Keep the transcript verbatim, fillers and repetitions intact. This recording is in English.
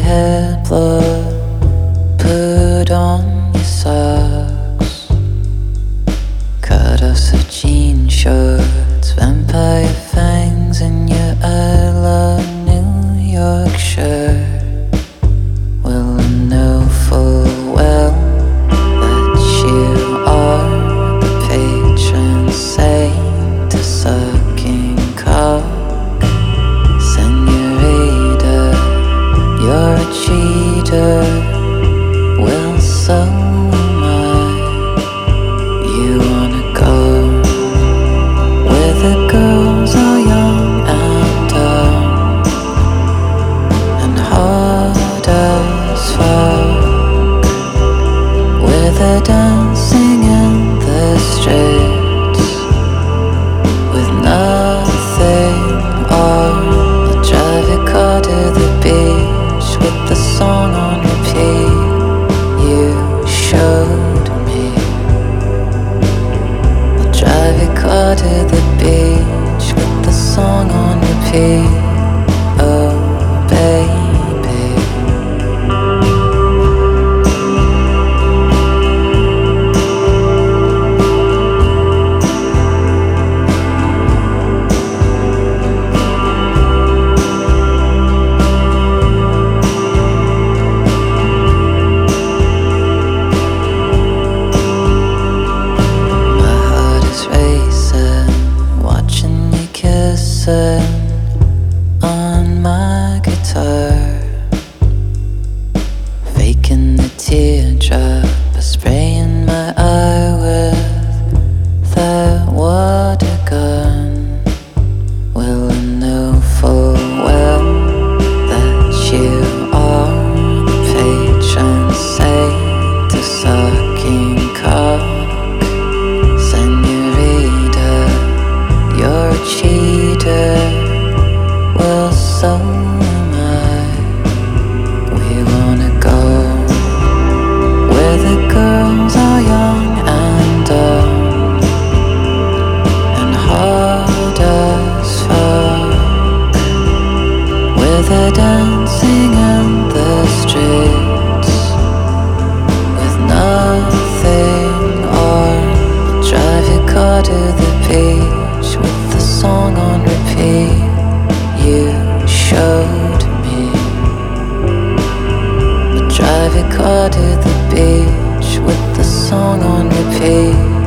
hair blow, put on your socks, cut off some jean shorts, vampire fangs in your I love New York shirt. Well, I know full well that you are the patron saint of sucking cock, senorita. You're a cheater. Well, so am I. You wanna go where the girls are young and dumb and hard as fuck, where they're dancing in the streets with nothing on. I'll drive your car to the beach with the song on repeat you showed me. I'll drive your car to the beach with the song on repeat. Oh, baby. On my guitar, faking the teardrop by spraying my eye with that water gun. Well, I know full well that you are the patron saint of sucking cock, senorita. You're a cheater. Well, so am I. We wanna go where the girls are young and dumb and hard as fuck, where they're dancing in the streets with nothing on. I'll drive your car to the beach with the song on repeat you showed me. I'll drive your car to the beach with the song on repeat.